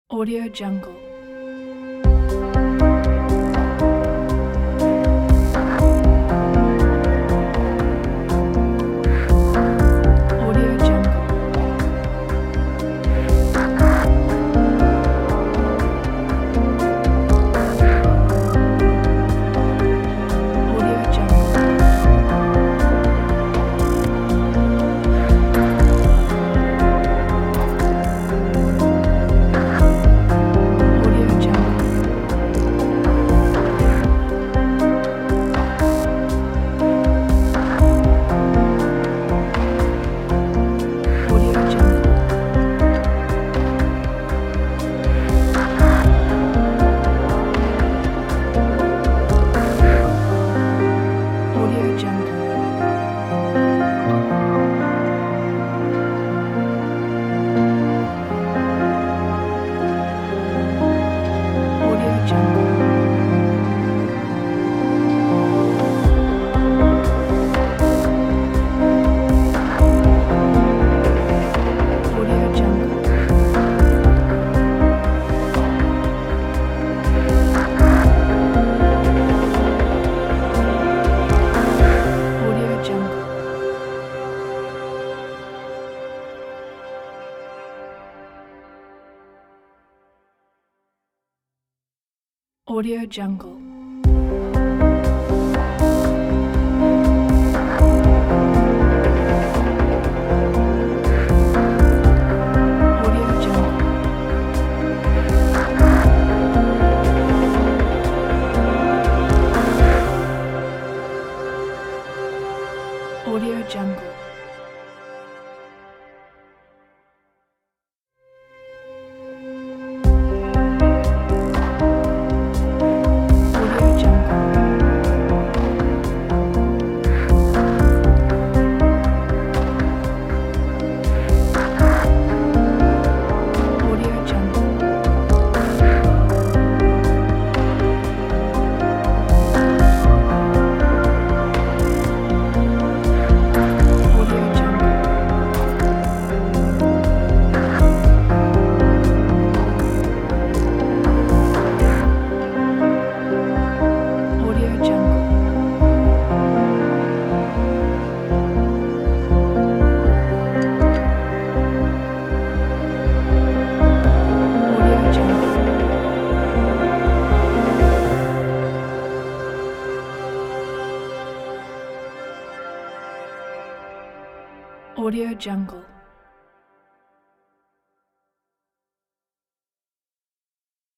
Audio Jungle. Audio Jungle. Audio Jungle. Audio Jungle. Audio Jungle. Audio Jungle. Audio Jungle. Audio Jungle. Audio Jungle. Audio Jungle. Audio Jungle. Audio Jungle. Audio Jungle. Audio Jungle. Audio Jungle. Audio Jungle. Audio Jungle. Audio Jungle.